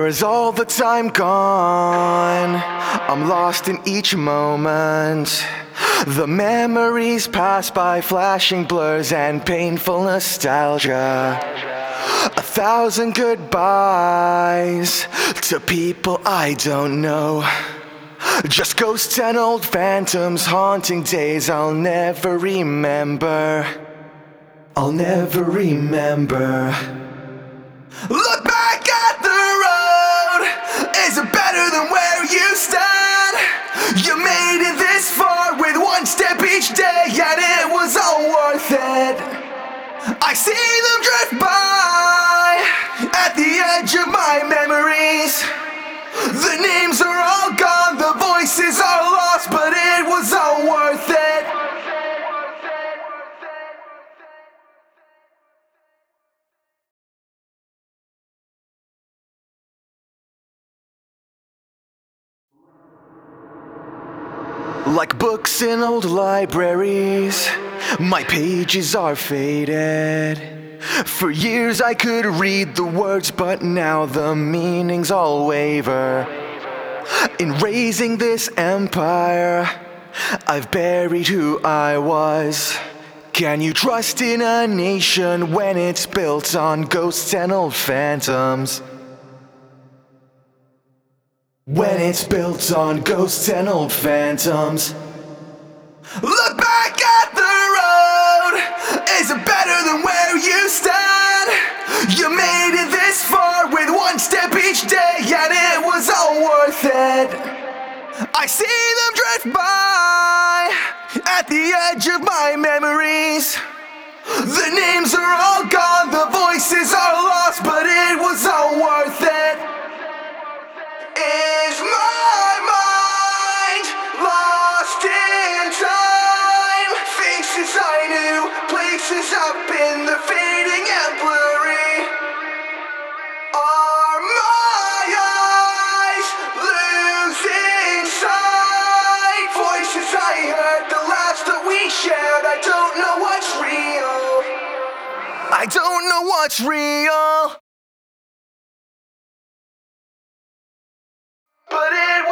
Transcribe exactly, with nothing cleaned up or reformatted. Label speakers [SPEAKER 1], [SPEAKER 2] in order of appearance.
[SPEAKER 1] Where is all the time gone? I'm lost in each moment. The memories pass by, flashing blurs and painful nostalgia. A thousand goodbyes to people I don't know. Just ghosts and old phantoms haunting days I'll never remember. I'll never remember. Look back at the road. Is it better than where you stand? You made it this far with one step each day, and it was all worth it. I see them drift by at the edge of my memories. The names are all gone, the voices are lost, but it was all worth it. Like books in old libraries, my pages are faded. For years I could read the words, but now the meanings all waver. In raising this empire, I've buried who I was. Can you trust in a nation when it's built on ghosts and old phantoms? When it's built on ghosts and old phantoms. Look back at the road. Is it better than where you stand? You made it this far with one step each day, and it was all worth it. I see them drift by at the edge of my memories. The names are all gone, the voices are lost, but it was all worth it. Is my mind lost in time? Faces I knew, places up in the fading and blurry. Are my eyes losing sight? Voices I heard, the last that we shared. I don't know what's real. I don't know what's real. But it